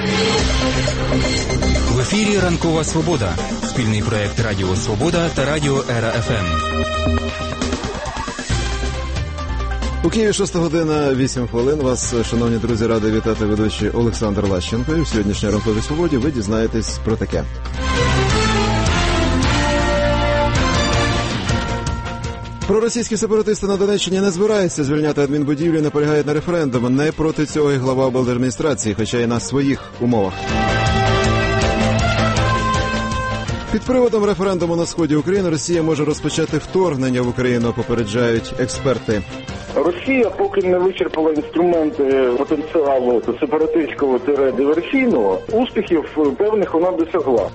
В ефірі «Ранкова Свобода». Спільний проєкт Радіо Свобода та Радіо Ера ФМ. У Києві 6 година, 8 хвилин. Вас, шановні друзі, радий вітати ведучий Олександр Лащенко. І в сьогоднішній «Ранковій Свободі» ви дізнаєтесь про таке. Проросійські сепаратисти на Донеччині не збираються звільняти адмінбудівлі, наполягають на референдумі. Не проти цього і глава облдержадміністрації, хоча й на своїх умовах. Під приводом референдуму на сході України Росія може розпочати вторгнення в Україну, попереджають експерти. Росія поки не вичерпала інструменти потенціалу сепаратистського-диверсійного, успіхів певних вона досягла.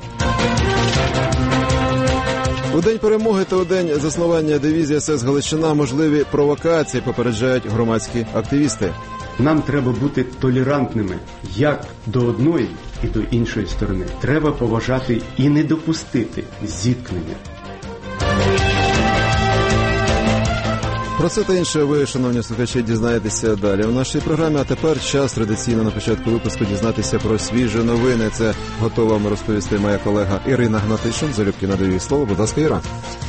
У день перемоги та у день заснування дивізії СС «Галичина» можливі провокації, попереджають громадські активісти. Нам треба бути толерантними як до одної і до іншої сторони. Треба поважати і не допустити зіткнення. Про це та інше ви, шановні слухачі, дізнаєтеся далі у нашій програмі. А тепер час традиційно на початку випуску дізнатися про свіжі новини. Це готова вам розповісти моя колега Ірина Гнатишин. Залюбки надаю їй слово. Будь ласка, Іра.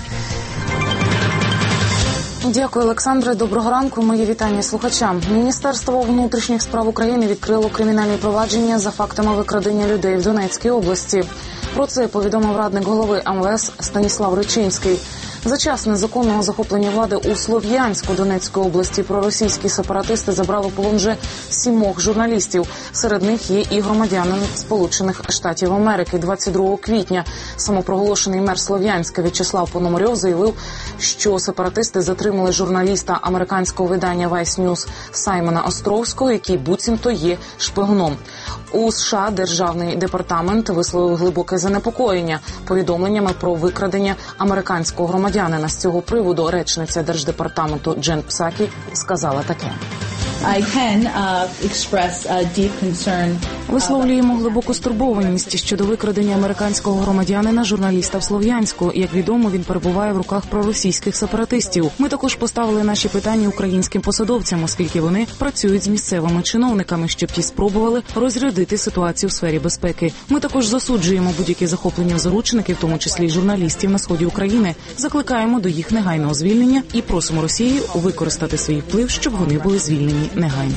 Дякую, Олександре. Доброго ранку. Мої вітання слухачам. Міністерство внутрішніх справ України відкрило кримінальні провадження за фактами викрадення людей в Донецькій області. Про це повідомив радник голови МВС Станіслав Ричинський. За час незаконного захоплення влади у Слов'янську Донецької області проросійські сепаратисти забрали в полон вже 7 журналістів. Серед них є і громадянин Сполучених Штатів Америки. 22 квітня самопроголошений мер Слов'янська В'ячеслав Пономарьов заявив, що сепаратисти затримали журналіста американського видання Vice News Саймона Островського, який буцімто є шпигуном. У США Державний департамент висловив глибоке занепокоєння повідомленнями про викрадення американського громадянина. З цього приводу речниця Держдепартаменту Джен Псакі сказала таке. Висловлюємо глибоку стурбованість щодо викрадення американського громадянина, журналіста в Слов'янську. Як відомо, він перебуває в руках проросійських сепаратистів. Ми також поставили наші питання українським посадовцям, оскільки вони працюють з місцевими чиновниками, щоб ті спробували розрядити ситуацію в сфері безпеки. Ми також засуджуємо будь-які захоплення в заручників, в тому числі журналістів на сході України. Закликаємо до їх негайного звільнення і просимо Росію використати свій вплив, щоб вони були звільнені негайно.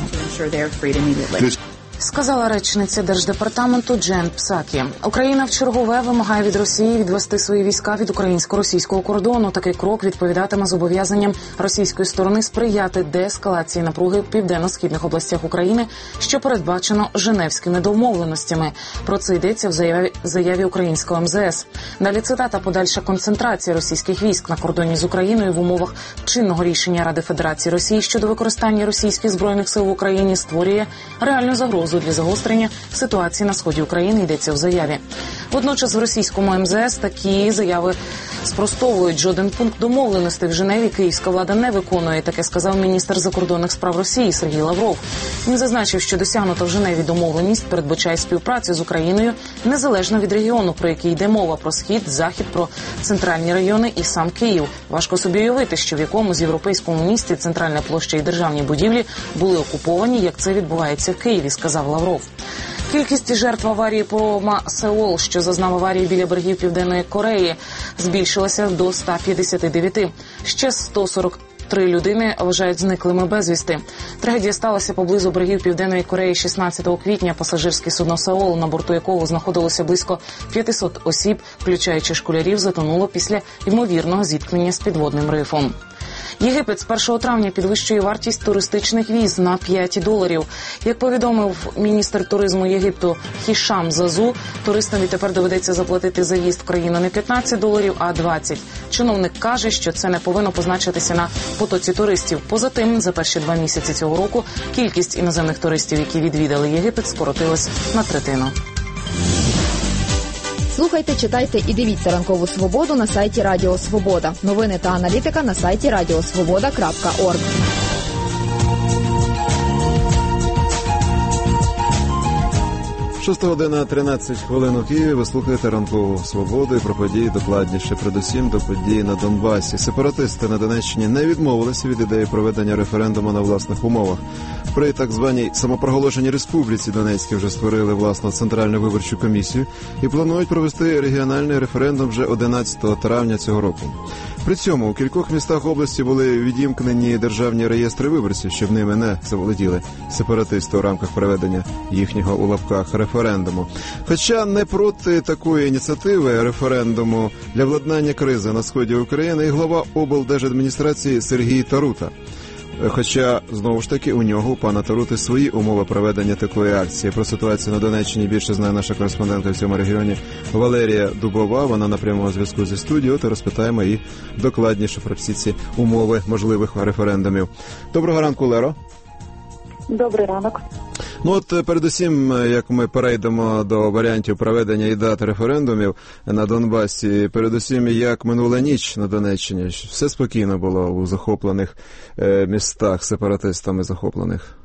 Сказала речниця Держдепартаменту Джен Псакі. Україна вчергове вимагає від Росії відвести свої війська від українсько-російського кордону. Такий крок відповідатиме зобов'язанням російської сторони сприяти деескалації напруги в південно-східних областях України, що передбачено Женевськими домовленостями. Про це йдеться в заяві українського МЗС. Далі цитата: подальша концентрація російських військ на кордоні з Україною в умовах чинного рішення Ради Федерації Росії щодо використання російських збройних сил в Україні створює реальну загрозу для загострення ситуації на сході України, йдеться в заяві. Водночас в російському МЗС такі заяви спростовують. Жоден пункт домовленостей в Женеві київська влада не виконує. Таке сказав міністр закордонних справ Росії Сергій Лавров. Він зазначив, що досягнута в Женеві домовленість передбачає співпрацю з Україною незалежно від регіону, про який йде мова: про схід, захід, про центральні райони і сам Київ. Важко собі уявити, що в якомусь європейському місті центральна площа і державні будівлі були окуповані, як це відбувається в Києві, сказав Лавров. Кількість жертв аварії парома «Сеул», що зазнав аварії біля берегів Південної Кореї, збільшилася до 159. Ще 143 людини вважають зниклими безвісти. Трагедія сталася поблизу берегів Південної Кореї 16 квітня. Пасажирське судно «Сеул», на борту якого знаходилося близько 500 осіб, включаючи школярів, затонуло після ймовірного зіткнення з підводним рифом. Єгипет з 1 травня підвищує вартість туристичних віз на $5. Як повідомив міністр туризму Єгипту Хішам Зазу, туристам відтепер доведеться заплатити за в'їзд в країну не $15, а $20. Чиновник каже, що це не повинно позначитися на потоці туристів. Поза тим, за перші 2 місяці цього року кількість іноземних туристів, які відвідали Єгипет, скоротилась на третину. Слухайте, читайте і дивіться «Ранкову Свободу» на сайті Радіо Свобода. Новини та аналітика на сайті radiosvoboda.org. 6:13 у Києві. Ви слухаєте ранкову свободу і про події докладніше. Передусім до подій на Донбасі. Сепаратисти на Донеччині не відмовилися від ідеї проведення референдуму на власних умовах. При так званій самопроголошеній республіці Донецькій вже створили власну центральну виборчу комісію і планують провести регіональний референдум вже 11 травня цього року. При цьому у кількох містах області були відімкнені державні реєстри виборців, щоб ними не заволоділи сепаратисти у рамках проведення їхнього у лапках референдуму. Хоча не проти такої ініціативи референдуму для владнання кризи на сході України і глава облдержадміністрації Сергій Тарута. Хоча, знову ж таки, у нього, у пана Тарути, свої умови проведення такої акції. Про ситуацію на Донеччині більше знає наша кореспондентка в цьому регіоні Валерія Дубова. Вона на прямому зв'язку зі студією, та розпитаємо її докладніше про всі ці умови можливих референдумів. Доброго ранку, Леро. Добрий ранок. Ну от передусім, як ми перейдемо до варіантів проведення і дат референдумів на Донбасі, передусім, як минула ніч на Донеччині, все спокійно було у захоплених містах, сепаратистами захоплених?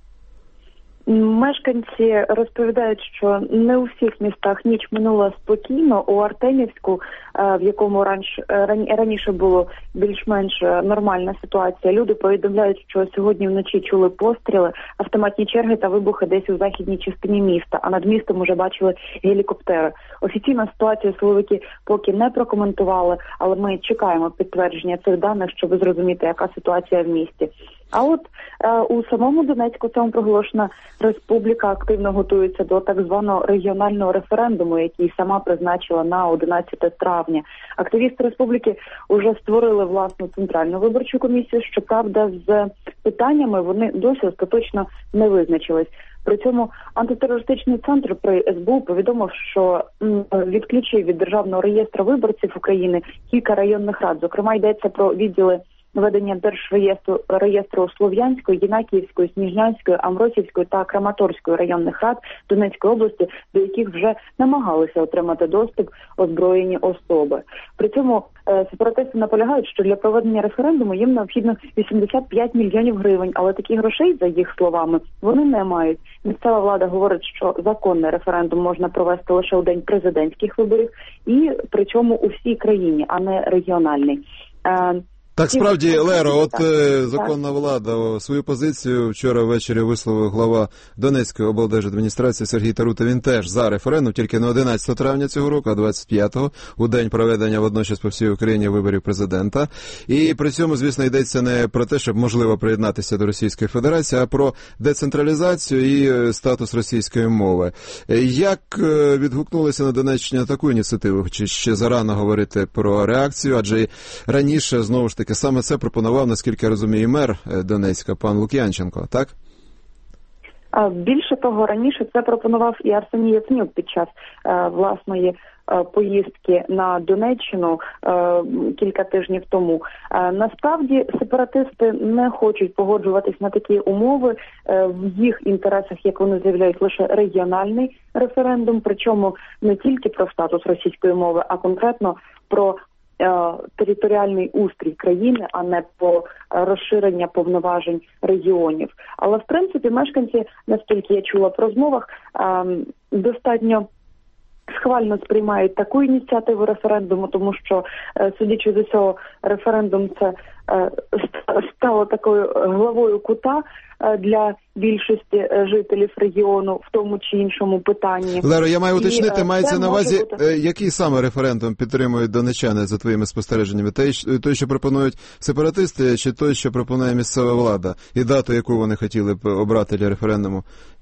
Мешканці розповідають, що не у всіх містах ніч минула спокійно. У Артемівську, в якому раніше було більш-менш нормальна ситуація, люди повідомляють, що сьогодні вночі чули постріли, автоматні черги та вибухи десь у західній частині міста, а над містом уже бачили гелікоптери. Офіційно ситуацію силовики поки не прокоментували, але ми чекаємо підтвердження цих даних, щоб зрозуміти, яка ситуація в місті. А от у самому Донецьку самопроголошена республіка активно готується до так званого регіонального референдуму, який сама призначила на 11 травня. Активісти республіки вже створили власну центральну виборчу комісію, щоправда, з питаннями вони досі остаточно не визначились. При цьому антитерористичний центр при СБУ повідомив, що відключив від Державного реєстру виборців України кілька районних рад. Зокрема, йдеться про відділи ведення Держреєстру Слов'янської, Єнакіївської, Сніжнянської, Амросівської та Краматорської районних рад Донецької області, до яких вже намагалися отримати доступ озброєні особи. При цьому сепаратисти наполягають, що для проведення референдуму їм необхідно 85 мільйонів гривень, але таких грошей, за їх словами, вони не мають. Місцева влада говорить, що законний референдум можна провести лише у день президентських виборів і причому у всій країні, а не регіональний. Так, справді, Леро, от законна влада свою позицію вчора ввечері висловив глава Донецької облдержадміністрації Сергій Тарута. Він теж за референдум, тільки не 11 травня цього року, а 25-го, у день проведення водночас по всій Україні виборів президента. І при цьому, звісно, йдеться не про те, щоб можливо приєднатися до Російської Федерації, а про децентралізацію і статус російської мови. Як відгукнулися на Донеччині на таку ініціативу? Чи ще зарано говорити про реакцію? Адже раніше, знову ж таки, саме це пропонував, наскільки я розумію, мер Донецька, пан Лук'янченко, так? Більше того, раніше це пропонував і Арсеній Яценюк під час власної поїздки на Донеччину кілька тижнів тому. Насправді сепаратисти не хочуть погоджуватись на такі умови. В їх інтересах, як вони заявляють, лише регіональний референдум, причому не тільки про статус російської мови, а конкретно про територіальний устрій країни, а не по розширення повноважень регіонів. Але, в принципі, мешканці, наскільки я чула по розмовах, достатньо схвально сприймають таку ініціативу референдуму, тому що, судячи з усього, референдум це стало такою главою кута для більшості жителів регіону в тому чи іншому питанні. Леро, я маю уточнити, мається на увазі, який саме референдум підтримують донеччани за твоїми спостереженнями? Той, що пропонують сепаратисти, чи той, що пропонує місцева влада? І дату, яку вони хотіли б обрати для референдуму?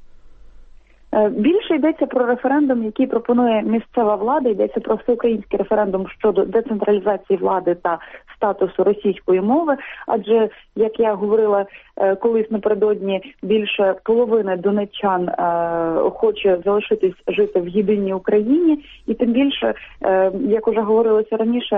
Більше йдеться про референдум, який пропонує місцева влада, йдеться про всеукраїнський референдум щодо децентралізації влади та статусу російської мови, адже, як я говорила колись напередодні, більше половини донеччан хоче залишитись жити в єдиній Україні, і тим більше, як уже говорилося раніше,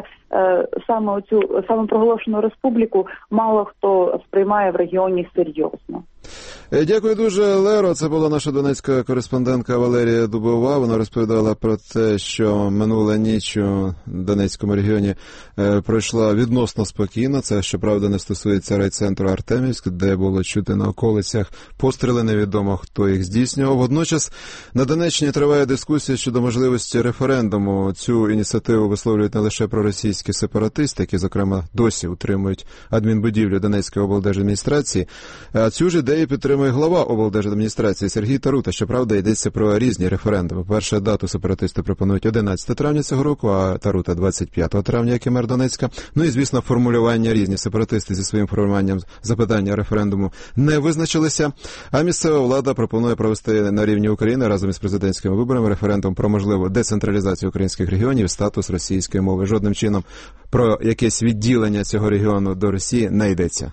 саме оцю самопроголошену республіку мало хто сприймає в регіоні серйозно. Дякую дуже, Леро. Це була наша донецька кореспондентка Валерія Дубова. Вона розповідала про те, що минула ніч у Донецькому регіоні пройшла відносно спокійно. Це, щоправда, не стосується райцентру Артемівськ, де було чути на околицях постріли, невідомо хто їх здійснював. Водночас на Донеччині триває дискусія щодо можливості референдуму. Цю ініціативу висловлюють не лише проросійські сепаратисти, які, зокрема, досі утримують адмінбудівлю Донецької облдержадміністрації, а цю ж ідею підтримує глава облдержадміністрації Сергій Тарута. Щоправда, йдеться про різні референдуми. Перша дату сепаратисти пропонують 11 травня цього року, а Тарута 25 травня, як і мер Донецька. Ну і, звісно, формулювання різні. Сепаратисти зі своїм формуванням запитання референдуму не визначилися, а місцева влада пропонує провести на рівні України разом із президентськими виборами референдум про можливу децентралізацію українських регіонів, статус російської мови. Жодним чином про якесь відділення цього регіону до Росії не йдеться.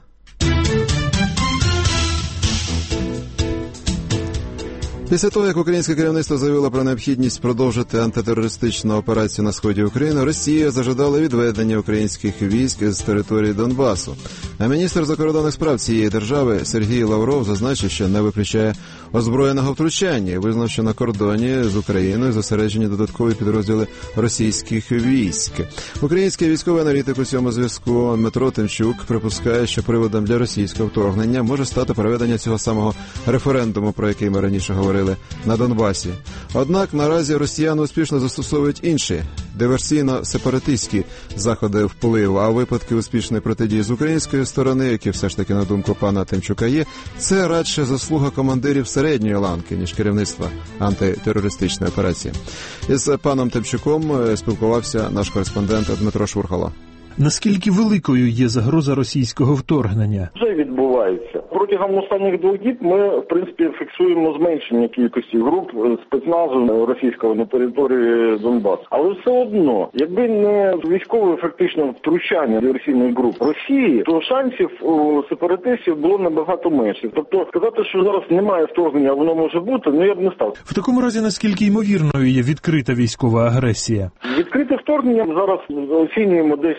Після того, як українське керівництво заявило про необхідність продовжити антитерористичну операцію на сході України, Росія зажадала відведення українських військ з території Донбасу. А міністр закордонних справ цієї держави Сергій Лавров зазначив, що не виключає озброєного втручання і визнав, що на кордоні з Україною зосереджені додаткові підрозділи російських військ. Український військовий аналітик у цьому зв'язку Дмитро Тимчук припускає, що приводом для російського вторгнення може стати проведення цього самого референдуму, про який ми раніше говорили, на Донбасі. Однак наразі росіяни успішно застосовують інші диверсійно-сепаратистські заходи впливу, а випадки успішної протидії з української сторони, які все ж таки, на думку пана Тимчука, є, це радше заслуга командирів середньої ланки, ніж керівництва антитерористичної операції. Із паном Тимчуком спілкувався наш кореспондент Дмитро Шурхало. Наскільки великою є загроза російського вторгнення? Вже відбувається. Протягом останніх 2 діб ми, в принципі, фіксуємо зменшення кількості груп спецназу російського на території Донбасу. Але все одно, якби не військове фактично втручання диверсійних груп Росії, то шансів у сепаратистів було набагато менше. Тобто, сказати, що зараз немає вторгнення, а воно може бути, я б не став. В такому разі, наскільки ймовірною є відкрита військова агресія? Відкрите вторгнення зараз оцінюємо десь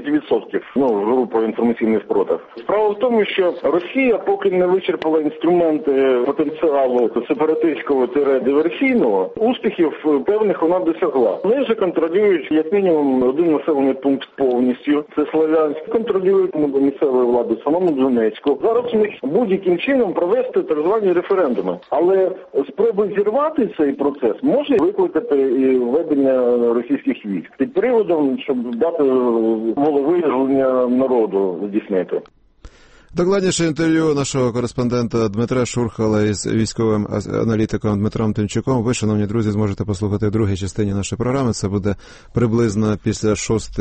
30%, групу інформаційних спротив. Справа в тому, що Росія, поки не вичерпала інструменти потенціалу сепаратистського-диверсійного, успіхів певних вона досягла. Вони вже контролюють як мінімум 1 населений пункт повністю, це Слов'янськ, контролюють місцевої влади в самому Донецьку. Зараз у них будь-яким чином провести так звані референдуми. Але спроби зірвати цей процес може викликати і введення російських військ під приводом, щоб дати волевиявлення народу здійснити. Докладніше інтерв'ю нашого кореспондента Дмитра Шурхала із військовим аналітиком Дмитром Тимчуком ви, шановні друзі, зможете послухати в другій частині нашої програми. Це буде приблизно після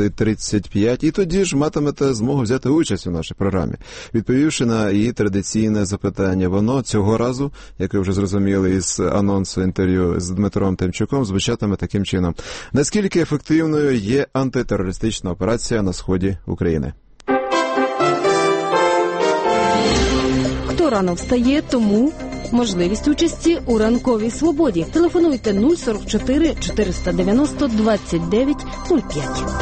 6:35. І тоді ж матимете змогу взяти участь у нашій програмі, відповівши на її традиційне запитання. Воно цього разу, як ви вже зрозуміли із анонсу інтерв'ю з Дмитром Тимчуком, звучатиме таким чином. Наскільки ефективною є антитерористична операція на сході України? Хто рано встає, тому можливість участі у ранковій свободі. Телефонуйте 044 490 29 05.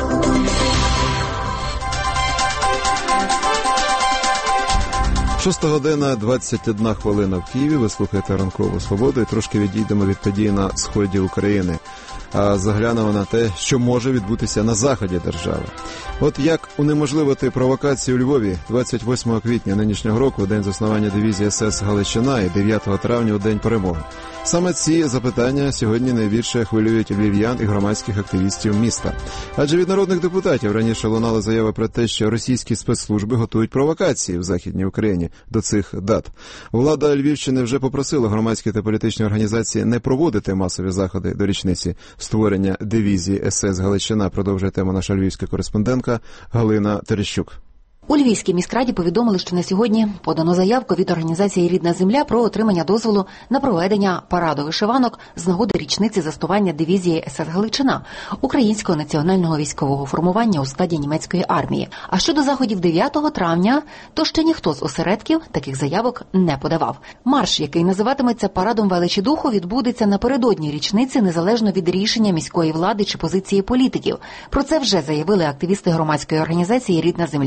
Шоста година, 21 хвилина в Києві. Ви слухаєте «Ранкову свободу» і трошки відійдемо від подій на сході України. А заглянемо на те, що може відбутися на заході держави. От як унеможливити провокації у Львові 28 квітня нинішнього року, у день заснування дивізії СС «Галичина», і 9 травня, у День перемоги. Саме ці запитання сьогодні найбільше хвилюють львів'ян і громадських активістів міста. Адже від народних депутатів раніше лунали заяви про те, що російські спецслужби готують провокації в Західній Україні до цих дат. Влада Львівщини вже попросила громадські та політичні організації не проводити масові заходи до річниці створення дивізії СС «Галичина». Продовжує тему наша львівська кореспондентка Галина Терещук. У Львівській міськраді повідомили, що на сьогодні подано заявку від організації «Рідна земля» про отримання дозволу на проведення параду вишиванок з нагоди річниці заснування дивізії СС «Галичина» українського національного військового формування у складі німецької армії. А щодо заходів 9 травня, то ще ніхто з осередків таких заявок не подавав. Марш, який називатиметься «Парадом величі духу», відбудеться напередодні річниці незалежно від рішення міської влади чи позиції політиків. Про це вже заявили активісти громадської організації «Рідна земля».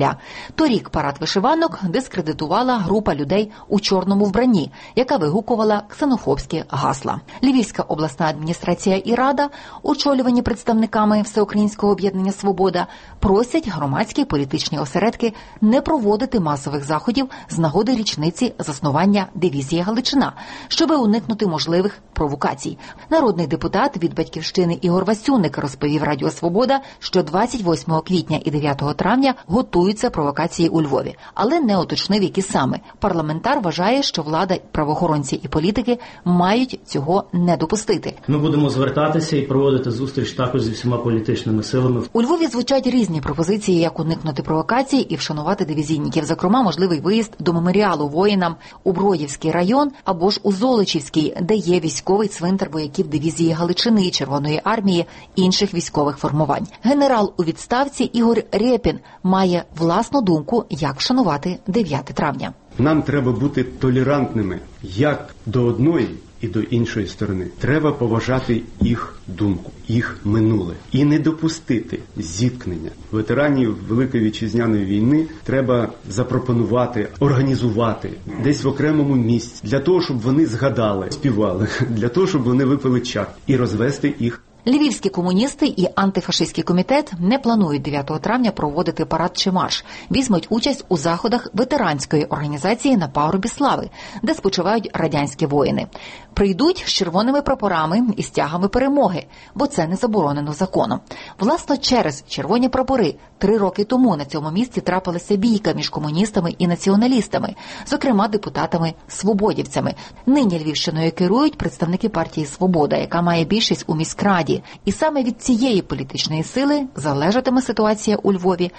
Торік парад вишиванок дискредитувала група людей у чорному вбранні, яка вигукувала ксенофобські гасла. Львівська обласна адміністрація і рада, очолювані представниками Всеукраїнського об'єднання «Свобода», просять громадські політичні осередки не проводити масових заходів з нагоди річниці заснування дивізії «Галичина», щоби уникнути можливих провокацій. Народний депутат від «Батьківщини» Ігор Васюник розповів Радіо «Свобода», що 28 квітня і 9 травня готуються провокації у Львові, але не уточнив, які саме. Парламентар вважає, що влада, правоохоронці і політики мають цього не допустити. Ми будемо звертатися і проводити зустріч також зі всіма політичними силами. У Львові звучать різні пропозиції, як уникнути провокацій і вшанувати дивізійників. Зокрема, можливий виїзд до меморіалу воїнам у Бродівський район або ж у Золочівський, де є військовий цвинтар вояків дивізії Галичини, Червоної армії, інших військових формувань. Генерал у відставці Ігор Рєпін має власну думку, як вшанувати 9 травня. Нам треба бути толерантними як до одної і до іншої сторони. Треба поважати їх думку, їх минуле. І не допустити зіткнення. Ветеранів Великої Вітчизняної війни треба запропонувати, організувати десь в окремому місці, для того, щоб вони згадали, співали, для того, щоб вони випили чай і розвести їх. Львівські комуністи і антифашистський комітет не планують 9 травня проводити парад чи марш. Візьмуть участь у заходах ветеранської організації на пагорбі Слави, де спочивають радянські воїни. Прийдуть з червоними прапорами і стягами перемоги, бо це не заборонено законом. Власне, через червоні прапори 3 роки тому на цьому місці трапилася бійка між комуністами і націоналістами, зокрема депутатами-свободівцями. Нині Львівщиною керують представники партії «Свобода», яка має більшість у міськраді. І саме від цієї політичної сили залежатиме ситуація у Львові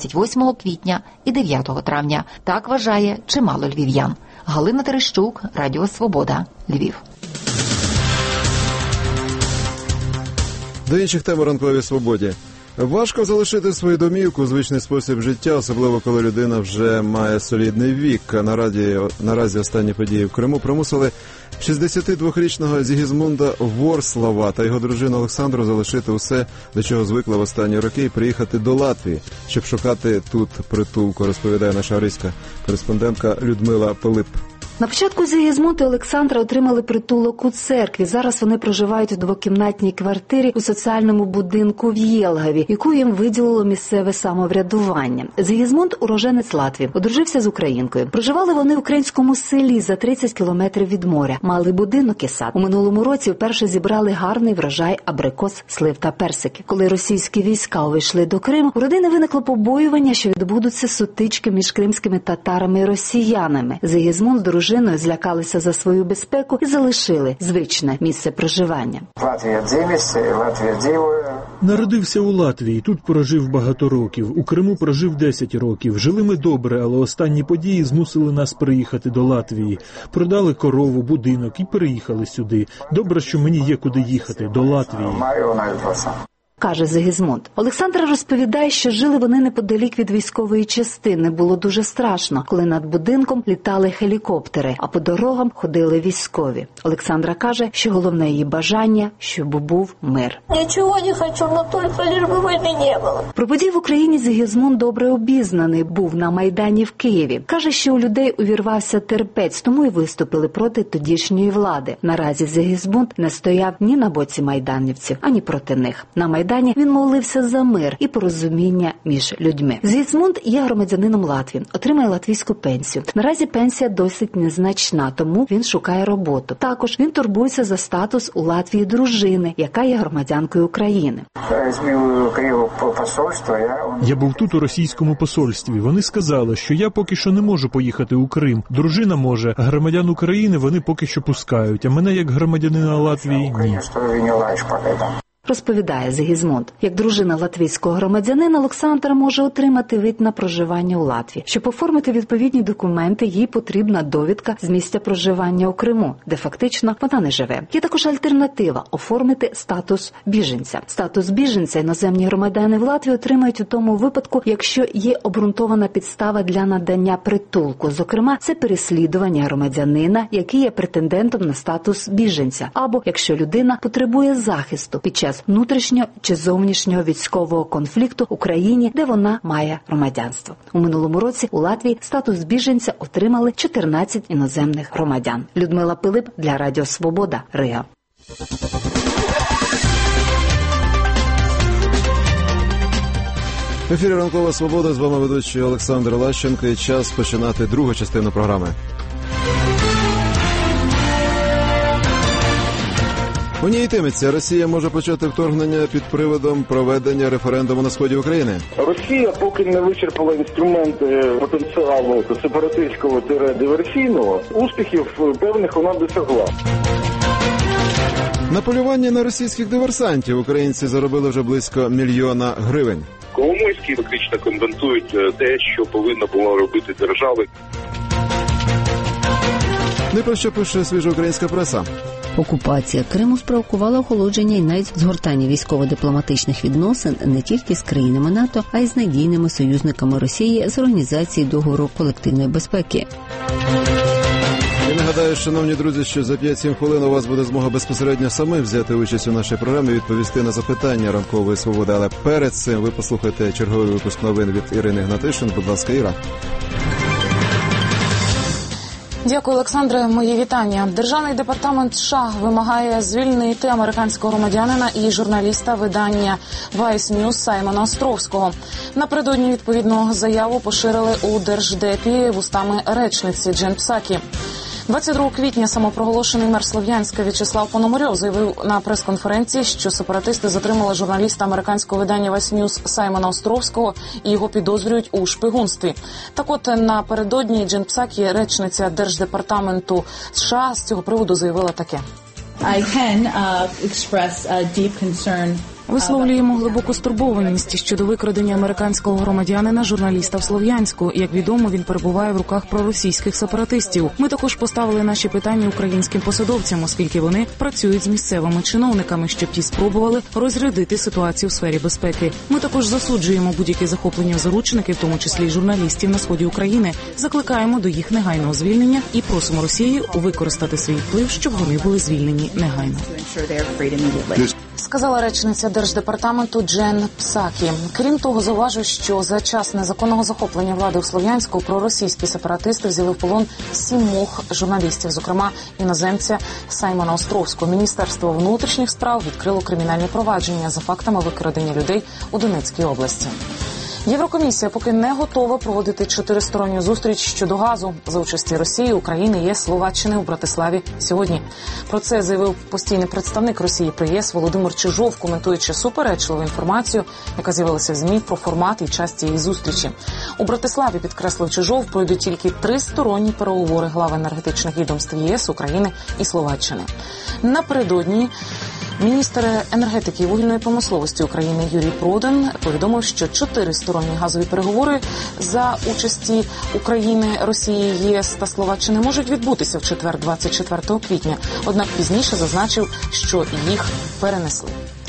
28 квітня і 9 травня. Так вважає чимало львів'ян. Галина Терещук, Радіо «Свобода», Львів. До інших тем у ранковій свободі. Важко залишити свою домівку, звичний спосіб життя, особливо коли людина вже має солідний вік. Наразі останні події в Криму примусили 62-річного Зігізмунда Ворслава та його дружину Олександру залишити усе, до чого звикли в останні роки, і приїхати до Латвії, щоб шукати тут притулку, розповідає наша арійська кореспондентка Людмила Пилип. На початку Зігізмунд і Олександра отримали притулок у церкві. Зараз вони проживають у двокімнатній квартирі у соціальному будинку в Єлгаві, яку їм виділило місцеве самоврядування. Зігізмунд – уроженець Латвії, одружився з українкою. Проживали вони в українському селі за 30 кілометрів від моря. Мали будинок і сад. У минулому році вперше зібрали гарний врожай абрикос, слив та персики. Коли російські війська увійшли до Криму, у родини виникло побоювання, що відбудуться сутички між кримськими татарами і росіянами. Зігізмунд з дружиною злякалися за свою безпеку і залишили звичне місце проживання. Народився у Латвії, тут прожив багато років. У Криму прожив 10 років. Жили ми добре, але останні події змусили нас приїхати до Латвії. Продали корову, будинок і переїхали сюди. Добре, що мені є куди їхати, до Латвії. Каже Зігізмунд. Олександр розповідає, що жили вони неподалік від військової частини. Було дуже страшно, коли над будинком літали хелікоптери, а по дорогам ходили військові. Олександра каже, що головне її бажання, щоб був мир. Нічого не хочу, але тільки лиш би війни не було. Про події в Україні Зігізмунд добре обізнаний. Був на Майдані в Києві. Каже, що у людей увірвався терпець, тому й виступили проти тодішньої влади. Наразі Зігізмунд не стояв ні на боці майданівців, ані проти них. На Майдані він молився за мир і порозуміння між людьми. Зігізмунд є громадянином Латвії, отримує латвійську пенсію. Наразі пенсія досить незначна, тому він шукає роботу. Також він турбується за статус у Латвії дружини, яка є громадянкою України. Я був тут у російському посольстві. Вони сказали, що я поки що не можу поїхати у Крим. Дружина може, а громадян України вони поки що пускають, а мене як громадянина Латвії – ні. Розповідає Зігізмунд. Як дружина латвійського громадянина, Олександра може отримати вид на проживання у Латвії. Щоб оформити відповідні документи, їй потрібна довідка з місця проживання у Криму, де фактично вона не живе. Є також альтернатива – оформити статус біженця. Статус біженця іноземні громадяни в Латвії отримають у тому випадку, якщо є обґрунтована підстава для надання притулку. Зокрема, це переслідування громадянина, який є претендентом на статус біженця, або якщо людина потребує захисту під час час внутрішнього чи зовнішнього військового конфлікту у країні, де вона має громадянство. У минулому році у Латвії статус біженця отримали 14 іноземних громадян. Людмила Пилип для Радіо Свобода, Рига. В ефірі «Ранкова Свобода», з вами ведучий Олександр Лащенко, і час починати другу частину програми. У ній йтиметься, Росія може почати вторгнення під приводом проведення референдуму на сході України. Росія поки не вичерпала інструменти потенціалу сепаратистського-диверсійного, успіхів певних вона досягла. На полюванні на російських диверсантів українці заробили вже близько 1 мільйона гривень. Коломойський фактично компенсують те, що повинна була робити держава. Не про що пише свіжа українська преса. Окупація Криму спровокувала охолодження і навіть згортання військово-дипломатичних відносин не тільки з країнами НАТО, а й з надійними союзниками Росії з Організації договору колективної безпеки. І нагадаю, шановні друзі, що за 5-7 хвилин у вас буде змога безпосередньо самим взяти участь у нашій програмі і відповісти на запитання «Ранкової свободи». Але перед цим ви послухайте черговий випуск новин від Ірини Гнатишин. Будь ласка, Іра. Дякую, Олександре. Мої вітання. Державний департамент США вимагає звільнити американського громадянина і журналіста видання Vice News Саймона Островського. Напередодні відповідну заяву поширили у Держдепі вустами речниці Джен Псакі. 22 квітня самопроголошений мер Слов'янська В'ячеслав Пономарьов заявив на прес-конференції, що сепаратисти затримали журналіста американського видання Vice News Саймона Островського і його підозрюють у шпигунстві. Так от, напередодні Джен Псакі, речниця Держдепартаменту США, з цього приводу заявила таке. Висловлюємо глибоку стурбованість щодо викрадення американського громадянина, журналіста в Слов'янську. Як відомо, він перебуває в руках проросійських сепаратистів. Ми також поставили наші питання українським посадовцям, оскільки вони працюють з місцевими чиновниками, щоб ті спробували розрядити ситуацію в сфері безпеки. Ми також засуджуємо будь-які захоплення в заручники, в тому числі й журналістів на сході України. Закликаємо до їх негайного звільнення і просимо Росію використати свій вплив, щоб вони були звільнені негайно. Сказала речниця Держдепартаменту Джен Псакі. Крім того, зауважу, що за час незаконного захоплення влади у Слов'янську проросійські сепаратисти взяли в полон 7 журналістів, зокрема іноземця Саймона Островського. Міністерство внутрішніх справ відкрило кримінальні провадження за фактами викрадення людей у Донецькій області. Єврокомісія поки не готова проводити 4-сторонню зустріч щодо газу за участі Росії, України, ЄС, Словаччини у Братиславі сьогодні. Про це заявив постійний представник Росії при ЄС Володимир Чижов, коментуючи суперечливу інформацію, яка з'явилася в ЗМІ про формат і час цієї зустрічі. У Братиславі, підкреслив Чижов, пройдуть тільки 3-сторонні переговори глав енергетичних відомств ЄС, України і Словаччини. Напередодні міністр енергетики і вугільної промисловості України Юрій Продан повідомив, що 4-сторонні газові переговори за участі України, Росії, ЄС та Словаччини можуть відбутися в четвер, 24 квітня. Однак пізніше зазначив, що їх перенесли.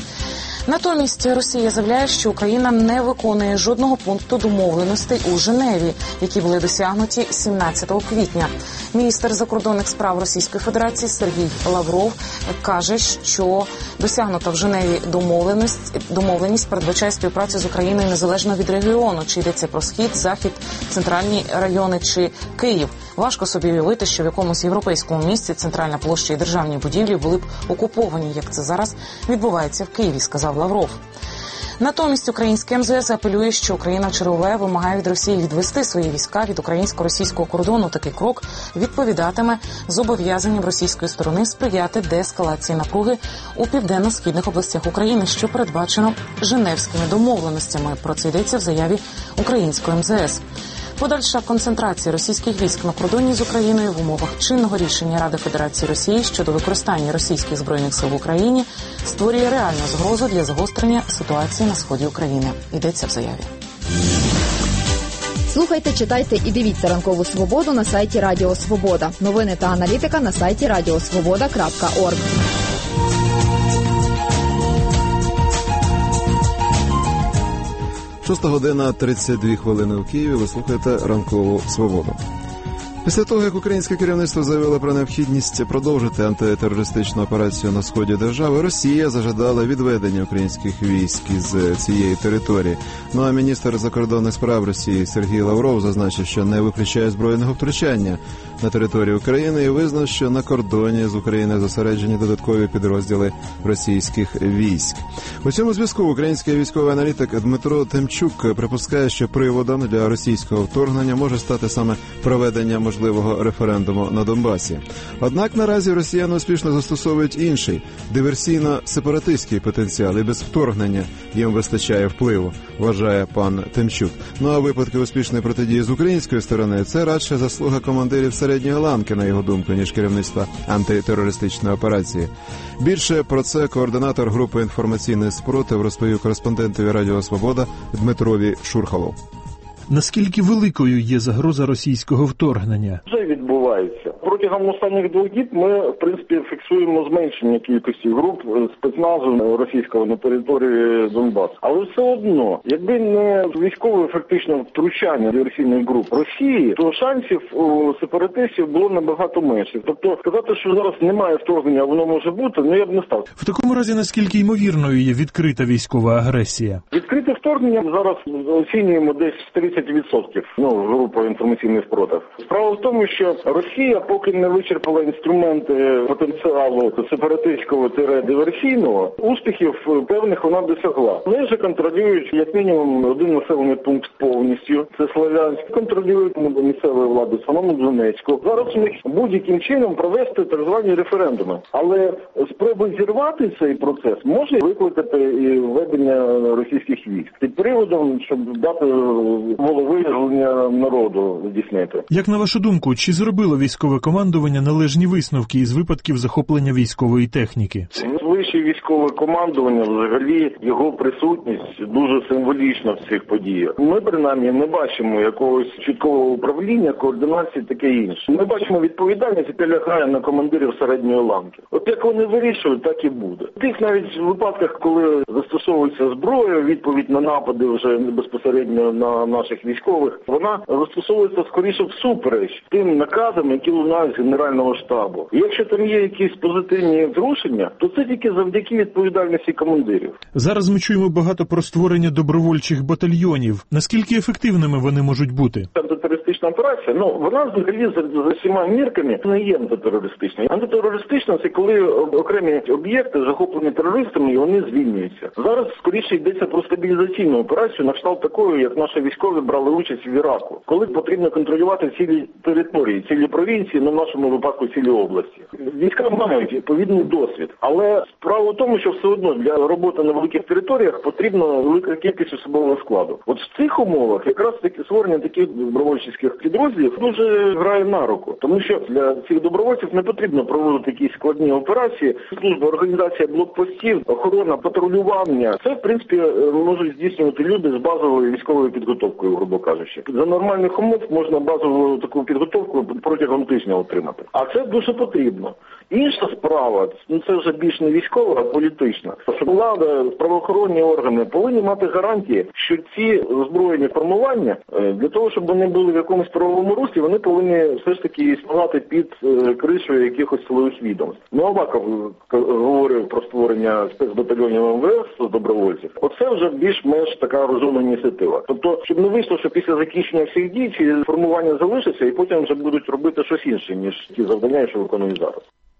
Натомість Росія заявляє, що Україна не виконує жодного пункту домовленостей у Женеві, які були досягнуті 17 квітня. Міністр закордонних справ Російської Федерації Сергій Лавров каже, що досягнута в Женеві домовленість передбачає співпрацю з Україною незалежно від регіону, чи йдеться про Схід, Захід, центральні райони чи Київ. Важко собі уявити, що в якомусь європейському місті центральна площа і державні будівлі були б окуповані, як це зараз відбувається в Києві, сказав Лавров. Натомість українське МЗС апелює, що Україна чергове вимагає від Росії відвести свої війська від українсько-російського кордону. Такий крок відповідатиме зобов'язанням російської сторони сприяти деескалації напруги у південно-східних областях України, що передбачено Женевськими домовленостями. Про це йдеться в заяві українського МЗС. Подальша концентрація російських військ на кордоні з Україною в умовах чинного рішення Ради Федерації Росії щодо використання російських збройних сил в Україні створює реальну загрозу для загострення ситуації на сході України. Йдеться в заяві. Слухайте, читайте і дивіться «Ранкову свободу» на сайті Радіо Свобода. Новини та аналітика на сайті radiosvoboda.org. 6 година 32 хвилини у Києві. Ви слухаєте «Ранкову свободу». Після того, як українське керівництво заявило про необхідність продовжити антитерористичну операцію на сході держави, Росія зажадала відведення українських військ із цієї території. Ну а міністр закордонних справ Росії Сергій Лавров зазначив, що не виключає збройного втручання на території України і визнав, що на кордоні з Україною зосереджені додаткові підрозділи російських військ. У цьому зв'язку український військовий аналітик Дмитро Тимчук припускає, що приводом для російського вторгнення може стати саме проведення можливого референдуму на Донбасі. Однак наразі росіяни успішно застосовують інший диверсійно-сепаратистський потенціал, і без вторгнення їм вистачає впливу, вважає пан Тимчук. Ну а випадки успішної протидії з української сторони – це радше заслуга командирів середньої ланки, на його думку, ніж керівництва антитерористичної операції. Більше про це координатор групи «Інформаційний спротив» розповів кореспондентові Радіо Свобода Дмитрові Шурхалу. Наскільки великою є загроза російського вторгнення? Вже відбувається. Протягом останніх 2 діб ми, в принципі, фіксуємо зменшення кількості груп спецназу російського на території Донбасу. Але все одно, якби не військове фактично втручання диверсійних груп Росії, то шансів у сепаратистів було набагато менше. Тобто сказати, що зараз немає вторгнення, а воно може бути, я б не став. В такому разі, наскільки ймовірною є відкрита військова агресія? Відкрите вторгнення зараз оцінюємо десь 30%, група «Інформаційний спротив». Справа в тому, що Росія, поки не вичерпала інструменти потенціалу сепаратистського-диверсійного, успіхів певних вона досягла. Вони вже контролюють як мінімум 1 населений пункт повністю, це Слов'янськ, контролюють місцеву владу в самому Донецьку. Зараз у них будь-яким чином провести так звані референдуми. Але спроби зірвати цей процес може викликати і введення російських військ. Під приводом, щоб дати волевиявлення народу здійснити. Як на вашу думку, чи зробило військове командування належні висновки із випадків захоплення військової техніки? Вище військове командування, взагалі, його присутність дуже символічна в цих подіях. Ми, принаймні, не бачимо якогось чіткого управління, координації, таке інше. Ми бачимо відповідальність, яка лягає на командирів середньої ланки. От як вони вирішують, так і буде. В тих навіть випадках, коли застосовується зброя, відповідь на напади вже безпосередньо на наших військових, вона застосовується скоріше всупереч тим наказам, які лунають з Генерального штабу. І якщо там є якісь позитивні зрушення, то це тільки завдяки відповідальності командирів. Зараз ми чуємо багато про створення добровольчих батальйонів. Наскільки ефективними вони можуть бути? Антитерористична операція, вона взагалі за всіма мірками не є антитерористичною. Антитерористична – це коли окремі об'єкти захоплені терористами і вони звільнюються. Зараз скоріше йдеться про стабілізаційну операцію на кшталт такої, як наші військові брали участь в Іраку, коли потрібно контролювати цілі території, цілі провінції, в нашому випадку цілі області. Війська мають відповідний досвід, але справа в тому, що все одно для роботи на великих територіях потрібна велика кількість особового складу. От в цих умовах якраз таки створення таких добровольчих підрозділів дуже грає на руку, тому що для цих добровольців не потрібно проводити якісь складні операції, служба, організація блокпостів, охорона, патрулювання. Це, в принципі, можуть здійснювати люди з базовою військовою підготовкою, грубо кажучи. За нормальних умов можна базову таку підготовку протягом тижня отримати. А це дуже потрібно. Інша справа, це вже більш не військова, а політична. Що влада, правоохоронні органи повинні мати гарантії, що ці озброєні формування, для того, щоб вони були в якомусь правовому руслі, вони повинні все ж таки існувати під кришою якихось силових відомств. Аваков говорив про створення спецбатальйонів МВС з добровольців. Оце вже більш-менш така розумна ініціатива. Тобто, щоб не вийшло, що після закінчення всіх дій ці формування залишаться і потім вже будуть робити щось інше, ніж ті завдання, що виконують зараз.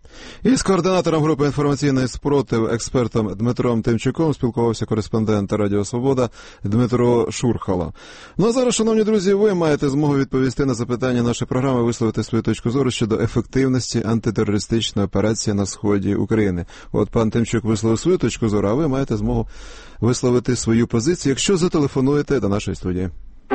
Із координатором групи «Інформаційний спротив» експертом Дмитром Тимчуком спілкувався кореспондент Радіо Свобода Дмитро Шурхало. А зараз, шановні друзі, ви маєте змогу відповісти на запитання нашої програми, висловити свою точку зору щодо ефективності антитерористичної операції на сході України. От пан Тимчук висловив свою точку зору, а ви маєте змогу висловити свою позицію, якщо зателефонуєте до нашої студії.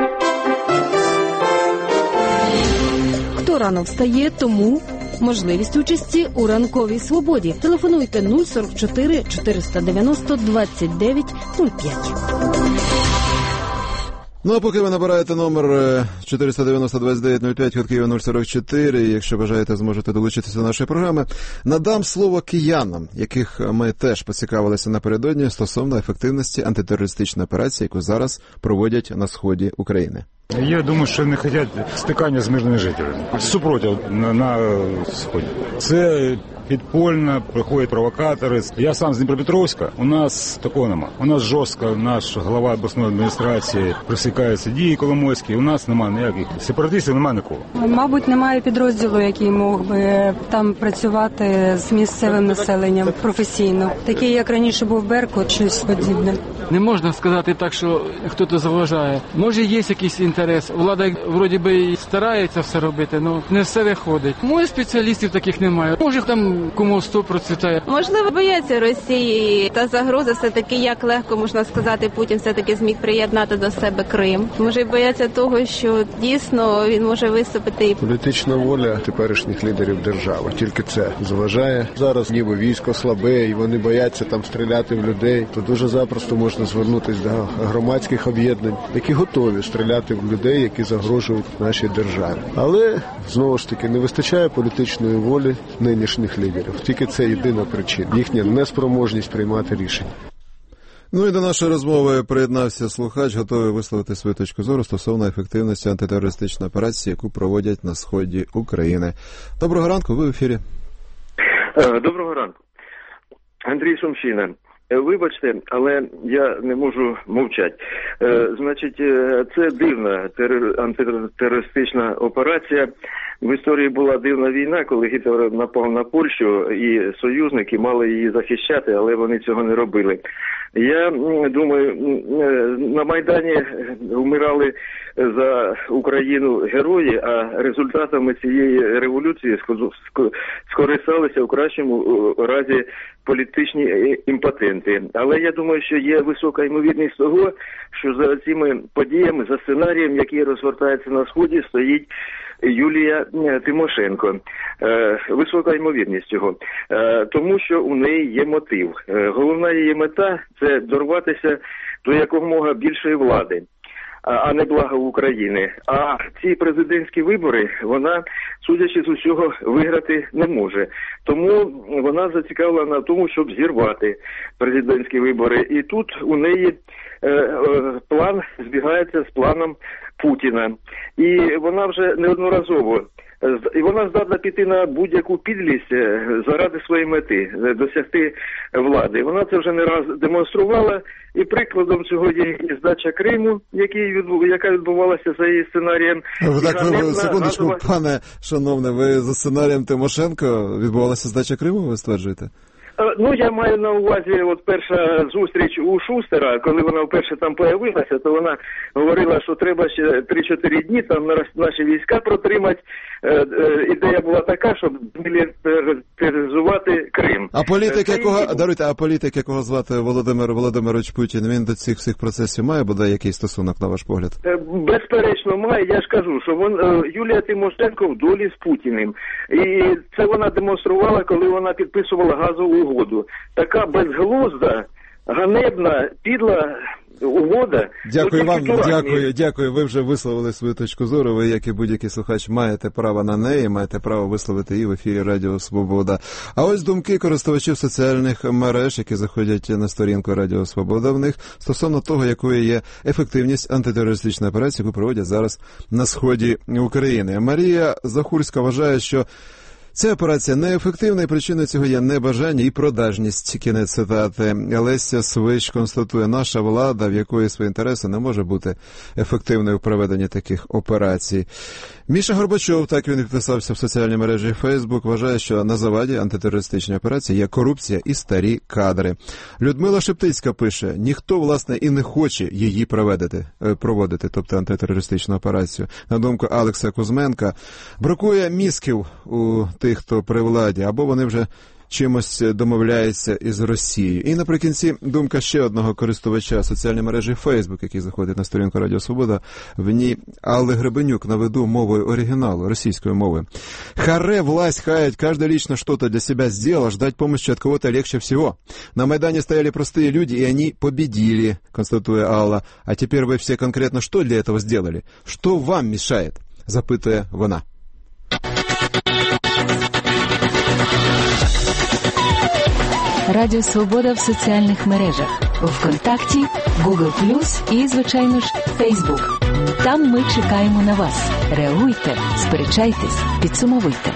Хто рано встає, тому можливість участі у ранковій свободі. Телефонуйте 044 490 29 05. Ну, а поки ви набираєте номер 490-2905, код Києва 044, і якщо бажаєте, зможете долучитися до нашої програми, надам слово киянам, яких ми теж поцікавилися напередодні стосовно ефективності антитерористичної операції, яку зараз проводять на сході України. Я думаю, що не хочуть стикання з мирними жителями. Супротив на сході. Це підпольно, приходять провокатори. Я сам з Дніпропетровська, у нас такого нема. У нас жорстко наш голова обласної адміністрації присікаються дії Коломойські, у нас немає ніяких сепаратистів, немає нікого. Мабуть, немає підрозділу, який мог би там працювати з місцевим населенням професійно. Такий, як раніше був Беркут, щось подібне. Не можна сказати так, що хтось заважає. Може, є якийсь інтерес. Влада, вроді би, і старається все робити, але не все виходить. Може, спеціалістів таких немає. Може, там кумовство процвітає. Можливо, бояться Росії та загрози все-таки, як легко, можна сказати, Путін все-таки зміг приєднати до себе Крим. Може, бояться того, що дійсно він може виступити. Політична воля теперішніх лідерів держави. Тільки це заважає. Зараз ніби військо слабе, і вони бояться там стріляти в людей. То дуже запросто можна звернутися до громадських об'єднань, які готові стріляти в людей, які загрожують нашій державі. Але, знову ж таки, не вистачає політичної волі нинішніх лідерів. Тільки це єдина причина. Їхня неспроможність приймати рішення. Ну і до нашої розмови приєднався слухач, готовий висловити свою точку зору стосовно ефективності антитерористичної операції, яку проводять на сході України. Доброго ранку, ви в ефірі. Доброго ранку. Андрій Сумщина. Вибачте, але я не можу мовчати. Значить, це дивна антитерористична операція. В історії була дивна війна, коли Гітлер напав на Польщу, і союзники мали її захищати, але вони цього не робили. Я думаю, на Майдані вмирали за Україну герої, а результатами цієї революції скористалися у кращому разі політичні імпотенти. Але я думаю, що є висока ймовірність того, що за цими подіями, за сценарієм, який розгортається на Сході, стоїть Юлія Тимошенко. Висока ймовірність цього. Тому що у неї є мотив. Головна її мета – це дорватися до якомога більшої влади, а не блага України. А ці президентські вибори вона, судячи з усього, виграти не може. Тому вона зацікавлена в тому, щоб зірвати президентські вибори. І тут у неї план збігається з планом Путіна. І вона вже неодноразово, і вона здатна піти на будь-яку підлість заради своєї мети, досягти влади. Вона це вже не раз демонструвала, і прикладом цього є здача Криму, яка відбувалася за її сценарієм. Так, ви, секундочку, пане шановне, ви за сценарієм Тимошенко відбувалася здача Криму, ви стверджуєте? Ну, я маю на увазі, от перша зустріч у Шустера, коли вона вперше там появилася, то вона говорила, що треба ще 3-4 дні там наші війська протримати. Ідея була така, щоб мілітаризувати Крим. А політик, якого звати Володимир Володимирович Путін, він до цих всіх процесів має бодай якийсь стосунок, на ваш погляд? Безперечно має, я ж кажу, що Юлія Тимошенко в долі з Путіним. І це вона демонструвала, коли вона підписувала газову угоду. Така безглузда, ганебна, підла угода. Дякую вам, дякую. Ви вже висловили свою точку зору. Ви, як і будь-який слухач, маєте право на неї, маєте право висловити її в ефірі Радіо Свобода. А ось думки користувачів соціальних мереж, які заходять на сторінку Радіо Свобода в них, стосовно того, якою є ефективність антитерористичної операції, яку проводять зараз на сході України. Марія Захурська вважає, що ця операція неефективна, і причиною цього є небажання і продажність. Кінець цитати. Леся Свич констатує, наша влада, в якої свої інтереси, не може бути ефективною в проведенні таких операцій. Міша Горбачов, так він підписався в соціальній мережі Facebook, вважає, що на заваді антитерористичної операції є корупція і старі кадри. Людмила Шептицька пише, ніхто, власне, і не хоче її проводити, тобто антитерористичну операцію. На думку Алекса Кузьменка, бракує мізків у тих, хто при владі, або вони вже чимось домовляється із Росією. І наприкінці думка ще одного користувача соціальної мережі Facebook, який заходить на сторінку Радіо Свобода. В ній Алли Гребенюк наведу мовою оригіналу, російською мовою. «Харе, власть хаять, каждый лично что-то для себя сделал, ждать помощи от кого-то легче всего. На Майдане стояли простые люди, и они победили», констатує Алла. «А теперь вы все конкретно что для этого сделали? Что вам мешает?» запитує вона. Радіо Свобода в соціальних мережах. ВКонтакті, Google+, і, звичайно ж, Facebook. Там ми чекаємо на вас. Реагуйте, сперечайтесь, підсумовуйте.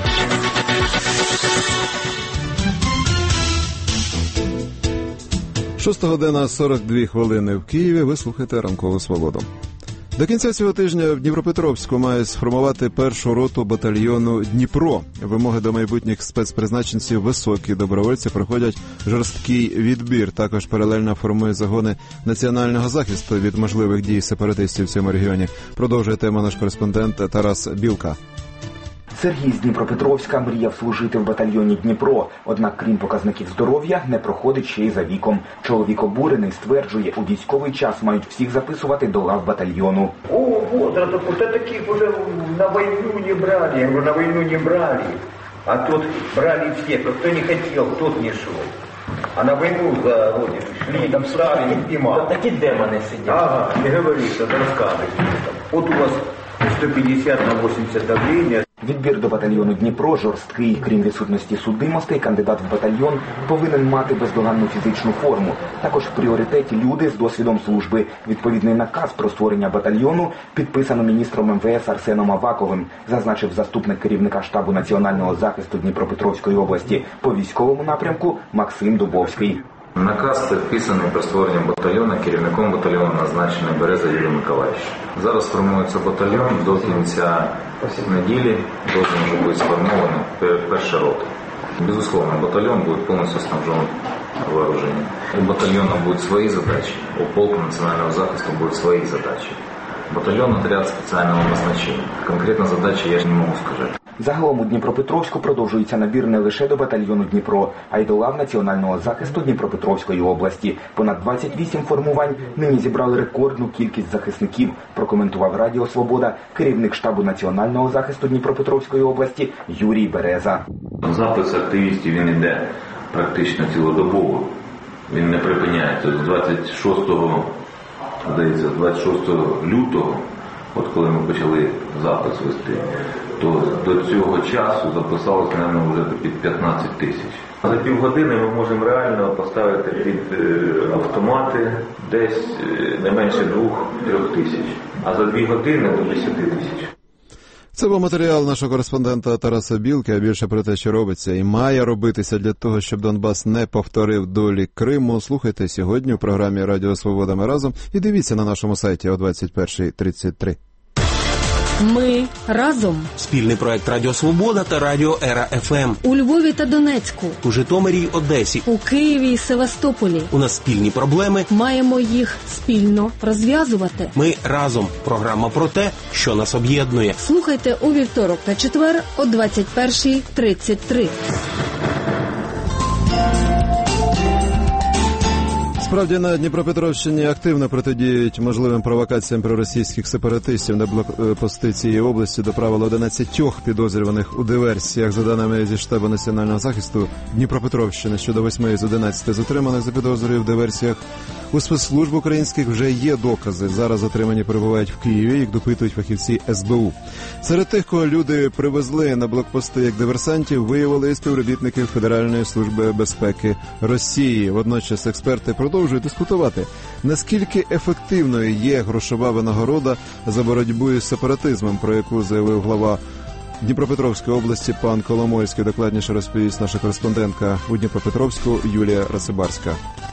Шоста година 42 хвилини в Києві. Ви слухаєте «Ранкову Свободу». До кінця цього тижня в Дніпропетровську має сформувати першу роту батальйону «Дніпро». Вимоги до майбутніх спецпризначенців високі, добровольці проходять жорсткий відбір. Також паралельно формує загони національного захисту від можливих дій сепаратистів в цьому регіоні. Продовжує тему наш кореспондент Тарас Білка. Сергій з Дніпропетровська мріяв служити в батальйоні «Дніпро», однак, крім показників здоров'я, не проходить ще й за віком. Чоловік обурений, стверджує, у військовий час мають всіх записувати до лав батальйону. Вот таких уже на войну не брали, я говорю, на войну не брали, а тут брали всех, кто не хотел, тот не шел. А на войну за родину шли, там стали, там такие демоны сидят. Ага, не говорится, рассказывайте. Вот у вас 150 на 80 давления. Відбір до батальйону «Дніпро» жорсткий. Крім відсутності судимостей, кандидат в батальйон повинен мати бездоганну фізичну форму. Також в пріоритеті люди з досвідом служби. Відповідний наказ про створення батальйону підписано міністром МВС Арсеном Аваковим, зазначив заступник керівника штабу національного захисту Дніпропетровської області по військовому напрямку Максим Дубовський. Наказ підписаний про створення батальйону, керівником батальйону назначений Береза Юрій Миколаївич. Зараз формується батальйон, до кінця неділі должен бути сформований перша рота. Безусловно, батальон будет полностью снабжен вооружением. У батальона будут свои задачи, у полка национального захиста будут свои задачи. Батальон – отряд специального назначения. Конкретно задачи я не могу сказать. Загалом у Дніпропетровську продовжується набір не лише до батальйону «Дніпро», а й до лав національного захисту Дніпропетровської області. Понад 28 формувань нині зібрали рекордну кількість захисників, прокоментував Радіо Свобода керівник штабу національного захисту Дніпропетровської області Юрій Береза. Запис активістів він йде практично цілодобово. Він не припиняється. З 26 лютого, от коли ми почали запис вести, то до цього часу записалось, мабуть, вже під 15 тисяч. За півгодини ми можемо реально поставити під автомати десь не менше 2-3 тисяч, а за 2 години до 10 тисяч. Це був матеріал нашого кореспондента Тараса Білки, а більше про те, що робиться і має робитися для того, щоб Донбас не повторив долі Криму. Слухайте сьогодні у програмі «Радіо Свобода. Ми разом» і дивіться на нашому сайті о 21:33. Ми разом. Спільний проект Радіо Свобода та Радіо Ера ФМ. У Львові та Донецьку. У Житомирі й Одесі. У Києві і Севастополі. У нас спільні проблеми. Маємо їх спільно розв'язувати. Ми разом. Програма про те, що нас об'єднує. Слухайте у вівторок та четвер о 21:33. Справді, на Дніпропетровщині активно протидіють можливим провокаціям проросійських сепаратистів. На блокпости цієї області доправили 11 підозрюваних у диверсіях. За даними зі штабу національного захисту Дніпропетровщини, щодо 8 з 11 затриманих за підозрою в диверсіях у спецслужб українських вже є докази. Зараз затримані перебувають в Києві, їх допитують фахівці СБУ. Серед тих, кого люди привезли на блокпости як диверсантів, виявили співробітників Федеральної служби безпеки Росії. Водночас експерти продовжують дискутувати, наскільки ефективною є грошова винагорода за боротьбу із сепаратизмом, про яку заявив глава Дніпропетровської області пан Коломойський. Докладніше розповість наша кореспондентка у Дніпропетровську Юлія Рацибарська.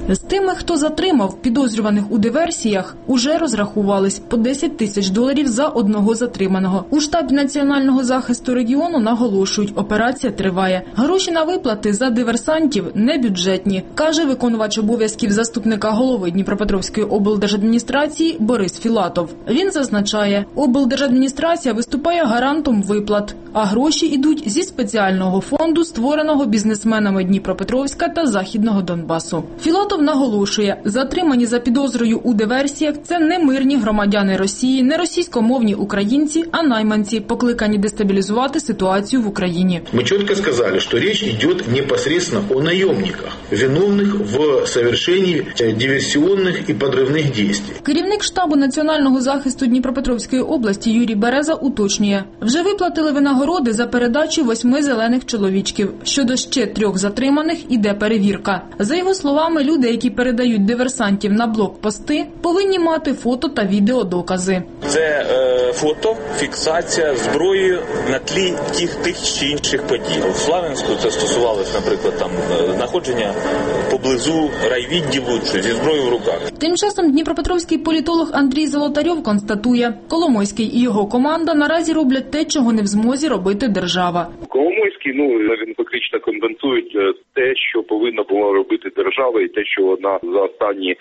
З тими, хто затримав підозрюваних у диверсіях, уже розрахувались по $10 000 за одного затриманого. У штабі Національного захисту регіону наголошують, операція триває. Гроші на виплати за диверсантів не бюджетні, каже виконувач обов'язків заступника голови Дніпропетровської облдержадміністрації Борис Філатов. Він зазначає, облдержадміністрація виступає гарантом виплат, а гроші йдуть зі спеціального фонду, створеного бізнесменами Дніпропетровська та Західного Донбасу. Філатов наголошує, затримані за підозрою у диверсіях – це не мирні громадяни Росії, не російськомовні українці, а найманці, покликані дестабілізувати ситуацію в Україні. Ми чітко сказали, що річ йде непосредственно о найомниках, виновних в совершенні диверсійних і підривних дій. Керівник штабу Національного захисту Дніпропетровської області Юрій Береза уточнює, вже виплатили винагороди за передачу 8 зелених чоловічків. Щодо ще 3 затриманих іде перевірка. За його словами, люди, які передають диверсантів на блокпости, повинні мати фото та відеодокази. Це фото, фіксація зброї на тлі тих чи інших подій. В Славянську це стосувалося, наприклад, там знаходження поблизу райвідділу чи зі зброєю в руках. Тим часом дніпропетровський політолог Андрій Золотарьов констатує, Коломойський і його команда наразі роблять те, чого не в змозі робити держава. Коломойський, він фактично компенсує те, що повинна була робити держава, і те, що вона за останні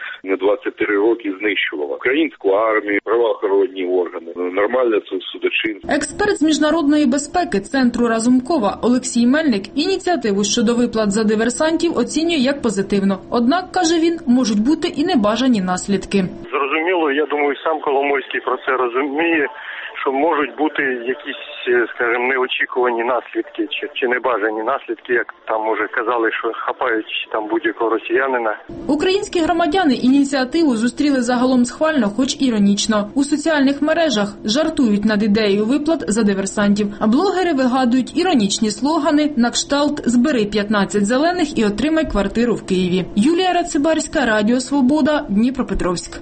23 роки знищувала. Українську армію, правоохоронні органи, нормальне судочинство. Експерт з міжнародної безпеки Центру Разумкова Олексій Мельник ініціативу щодо виплат за диверсантів оцінює як позитивно. Однак, каже він, можуть бути і небажані наслідки. Зрозуміло, я думаю, сам Коломойський про це розуміє, що можуть бути якісь, скажімо, неочікувані наслідки чи небажані наслідки, як там уже казали, що хапають там будь-якого росіянина. Українські громадяни ініціативу зустріли загалом схвально, хоч іронічно. У соціальних мережах жартують над ідеєю виплат за диверсантів, а блогери вигадують іронічні слогани на кшталт «Збери 15 зелених і отримай квартиру в Києві». Юлія Рацибарська, Радіо Свобода, Дніпропетровськ.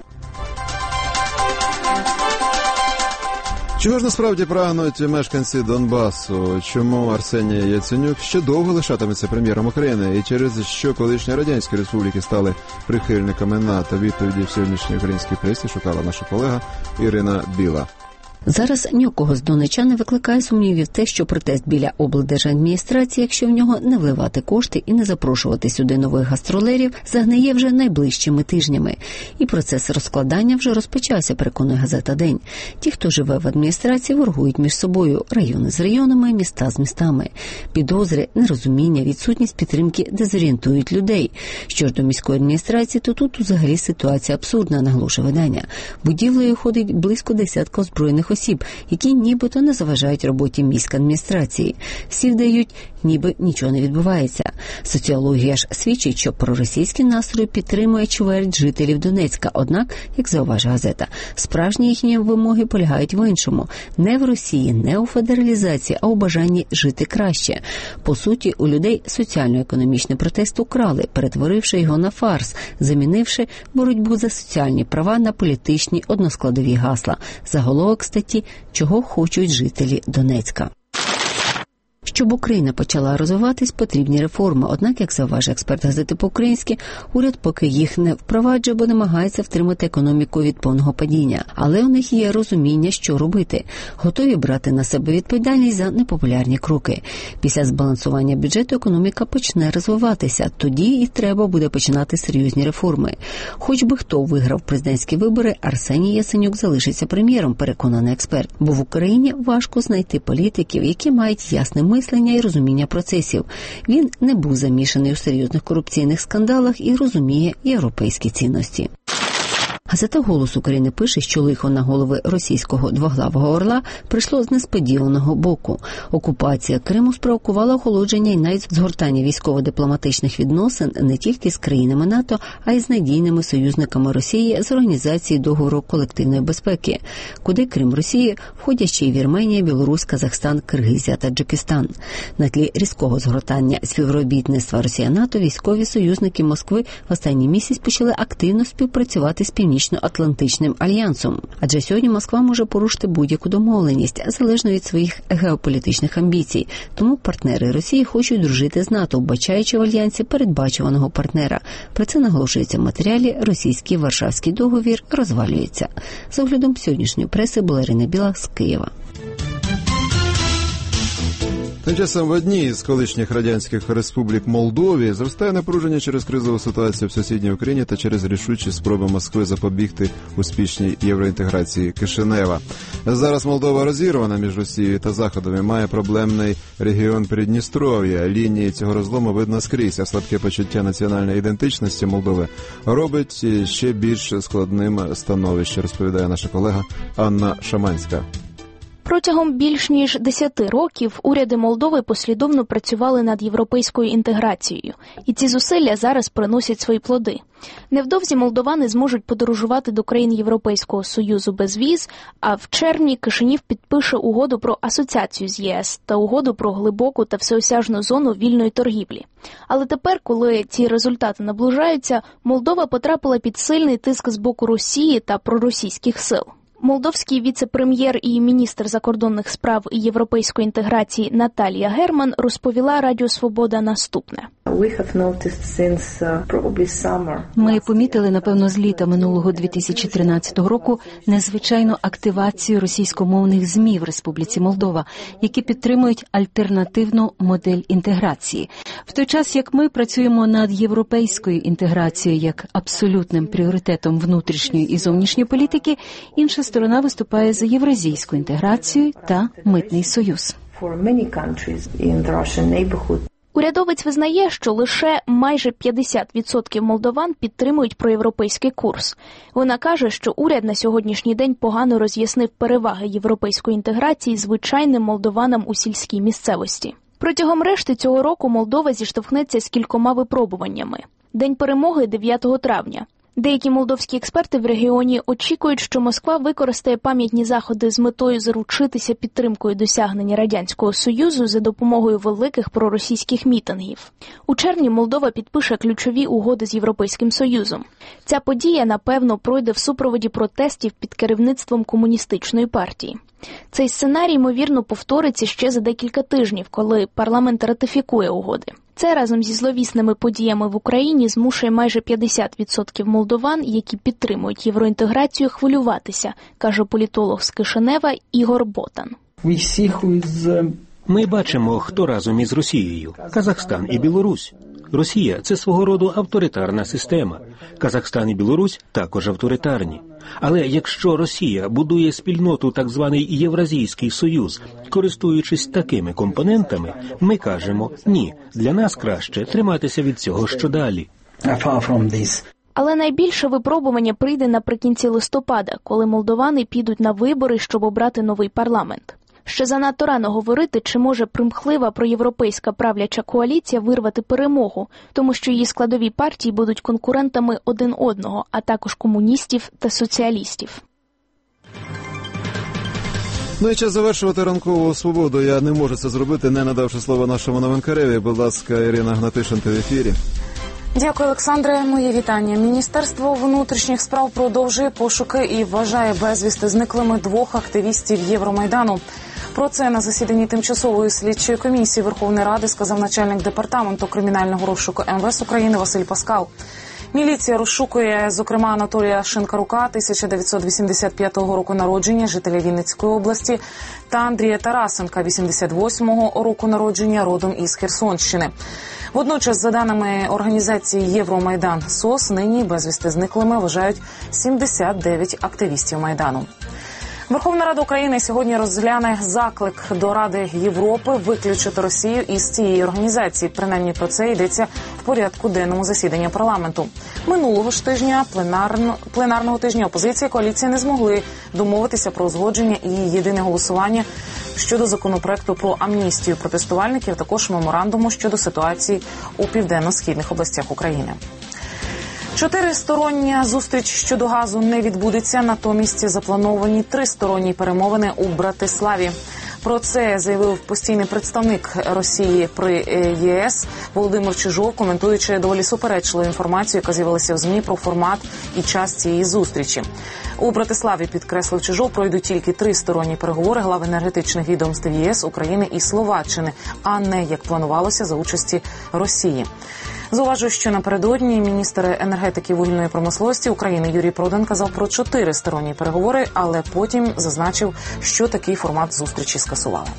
Чого ж насправді прагнуть мешканці Донбасу? Чому Арсеній Яценюк ще довго лишатиметься прем'єром України? І через що колишні радянські республіки стали прихильниками НАТО? Відповіді в сьогоднішній українській пресі шукала наша колега Ірина Біла. Зараз ні у кого з донеччан не викликає сумнівів те, що протест біля облдержадміністрації, якщо в нього не вливати кошти і не запрошувати сюди нових гастролерів, загниє вже найближчими тижнями. І процес розкладання вже розпочався, переконує газета «День». Ті, хто живе в адміністрації, воргують між собою, райони з районами, міста з містами. Підозри, нерозуміння, відсутність підтримки дезорієнтують людей. Що ж до міської адміністрації, то тут взагалі ситуація абсурдна, наголошує видання. Будівлею ходить близько 10 озброєних осіб, які нібито не заважають роботі міської адміністрації. Всі вдають, ніби нічого не відбувається. Соціологія ж свідчить, що проросійські настрої підтримує чверть жителів Донецька. Однак, як зауважує газета, справжні їхні вимоги полягають в іншому. Не в Росії, не у федералізації, а у бажанні жити краще. По суті, у людей соціально-економічний протест украли, перетворивши його на фарс, замінивши боротьбу за соціальні права на політичні односкладові гасла. Заголовок статті «Чого хочуть жителі Донецька». Щоб Україна почала розвиватись, потрібні реформи. Однак, як зауважує експерт газети по-українськи, уряд поки їх не впроваджує, бо намагається втримати економіку від повного падіння. Але у них є розуміння, що робити. Готові брати на себе відповідальність за непопулярні кроки. Після збалансування бюджету економіка почне розвиватися. Тоді і треба буде починати серйозні реформи. Хоч би хто виграв президентські вибори, Арсеній Яценюк залишиться прем'єром, переконаний експерт. Бо в Україні важко знайти політиків, які мають ясне мислення і розуміння процесів. Він не був замішаний у серйозних корупційних скандалах і розуміє європейські цінності. Газета «Голос України» пише, що лихо на голови російського двоглавого орла прийшло з несподіваного боку. Окупація Криму спровокувала охолодження і навіть згортання військово-дипломатичних відносин не тільки з країнами НАТО, а й з надійними союзниками Росії з Організації договору колективної безпеки, куди, крім Росії, входять ще й Вірменія, Білорусь, Казахстан, Киргизія, Таджикистан. На тлі різкого згортання співробітництва Росія-НАТО військові союзники Москви в останній місяць почали активно співпрацювати з Північною Північно-Атлантичним альянсом. Адже сьогодні Москва може порушити будь-яку домовленість, залежно від своїх геополітичних амбіцій. Тому партнери Росії хочуть дружити з НАТО, вбачаючи в альянсі передбачуваного партнера. Про це наголошується в матеріалі «Російський Варшавський договір розвалюється». З оглядом сьогоднішньої преси була Ірина Біла з Києва. Тим часом в одній з колишніх радянських республік Молдові зростає напруження через кризову ситуацію в сусідній Україні та через рішучі спроби Москви запобігти успішній євроінтеграції Кишинева. Зараз Молдова розірвана між Росією та Заходом і має проблемний регіон Придністров'я. Лінії цього розлому видно скрізь, а слабке почуття національної ідентичності Молдови робить ще більш складним становище, розповідає наша колега Анна Шаманська. Протягом більш ніж 10 років уряди Молдови послідовно працювали над європейською інтеграцією, і ці зусилля зараз приносять свої плоди. Невдовзі молдовани зможуть подорожувати до країн Європейського Союзу без віз, а в червні Кишинів підпише угоду про асоціацію з ЄС та угоду про глибоку та всеосяжну зону вільної торгівлі. Але тепер, коли ці результати наближаються, Молдова потрапила під сильний тиск з боку Росії та проросійських сил. Молдовський віце-прем'єр і міністр закордонних справ і європейської інтеграції Наталія Герман розповіла Радіо Свобода наступне. Ми помітили, напевно, з літа минулого 2013 року незвичайну активацію російськомовних ЗМІ в Республіці Молдова, які підтримують альтернативну модель інтеграції. В той час, як ми працюємо над європейською інтеграцією як абсолютним пріоритетом внутрішньої і зовнішньої політики, інша сторона виступає за євразійську інтеграцію та митний союз. Урядовець визнає, що лише майже 50% молдован підтримують проєвропейський курс. Вона каже, що уряд на сьогоднішній день погано роз'яснив переваги європейської інтеграції звичайним молдованам у сільській місцевості. Протягом решти цього року Молдова зіштовхнеться з кількома випробуваннями. День перемоги – 9 травня. Деякі молдовські експерти в регіоні очікують, що Москва використає пам'ятні заходи з метою заручитися підтримкою досягнення Радянського Союзу за допомогою великих проросійських мітингів. У червні Молдова підпише ключові угоди з Європейським Союзом. Ця подія, напевно, пройде в супроводі протестів під керівництвом комуністичної партії. Цей сценарій, ймовірно, повториться ще за декілька тижнів, коли парламент ратифікує угоди. Це разом зі зловісними подіями в Україні змушує майже 50% молдован, які підтримують євроінтеграцію, хвилюватися, каже політолог з Кишинева Ігор Ботан. Ми бачимо, хто разом із Росією – Казахстан і Білорусь. Росія – це свого роду авторитарна система. Казахстан і Білорусь також авторитарні. Але якщо Росія будує спільноту, так званий Євразійський Союз, користуючись такими компонентами, ми кажемо «ні, для нас краще триматися від цього щодалі». Але найбільше випробування прийде наприкінці листопада, коли молдовани підуть на вибори, щоб обрати новий парламент. Ще занадто рано говорити, чи може примхлива проєвропейська правляча коаліція вирвати перемогу, тому що її складові партії будуть конкурентами один одного, а також комуністів та соціалістів. Ну і час завершувати ранкову свободу. Я не можу це зробити, не надавши слово нашому новинкареві. Будь ласка, Ірина Гнатишин, в ефірі. Дякую, Олександре. Моє вітання. Міністерство внутрішніх справ продовжує пошуки і вважає безвісти зниклими 2 активістів Євромайдану. Про це на засіданні Тимчасової слідчої комісії Верховної Ради сказав начальник департаменту кримінального розшуку МВС України Василь Паскал. Міліція розшукує, зокрема, Анатолія Шинкарука, 1985 року народження, жителя Вінницької області, та Андрія Тарасенка, 88-го року народження, родом із Херсонщини. Водночас, за даними організації Євромайдан СОС, нині безвісти зниклими вважають 79 активістів Майдану. Верховна Рада України сьогодні розгляне заклик до Ради Європи виключити Росію із цієї організації. Принаймні про це йдеться в порядку денному засідання парламенту. Минулого ж тижня, пленарного тижня, опозиція і коаліція не змогли домовитися про узгодження і єдине голосування щодо законопроекту про амністію протестувальників, а також меморандуму щодо ситуації у південно-східних областях України. 4-стороння зустріч щодо газу не відбудеться, натомість заплановані 3-сторонні перемовини у Братиславі. Про це заявив постійний представник Росії при ЄС Володимир Чижов, коментуючи доволі суперечливу інформацію, яка з'явилася в ЗМІ про формат і час цієї зустрічі. У Братиславі, підкреслив Чижов, пройдуть тільки тристоронні переговори глав енергетичних відомств ЄС, України і Словаччини, а не, як планувалося, за участі Росії. Зауважу, що напередодні міністр енергетики і вугільної промисловості України Юрій Продан казав про 4 сторонні переговори, але потім зазначив, що такий формат зустрічі скасували.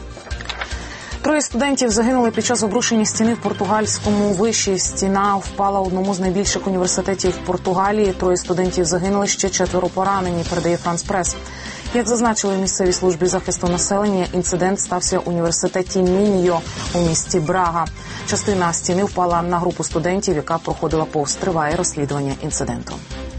3 студентів загинули під час обрушення стіни в португальському виші. Стіна впала в одному з найбільших університетів Португалії. 3 студентів загинули, ще 4 поранені, передає Франс Прес. Як зазначили в місцевій службі захисту населення, інцидент стався в університеті Міньо у місті Брага. Частина стіни впала на групу студентів, яка проходила повз. Триває розслідування інциденту.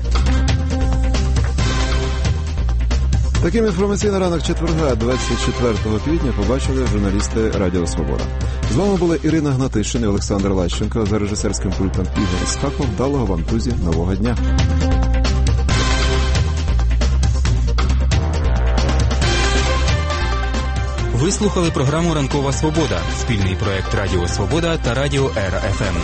Таким інформаційний ранок четверга, 24 квітня, побачили журналісти Радіо Свобода. З вами були Ірина Гнатишин і Олександр Лащенко. За режисерським пультом Ігор Скаков. Вдалого вам, друзі, нового дня. Ви слухали програму «Ранкова Свобода» – спільний проект Радіо Свобода та Радіо Ера ФМ.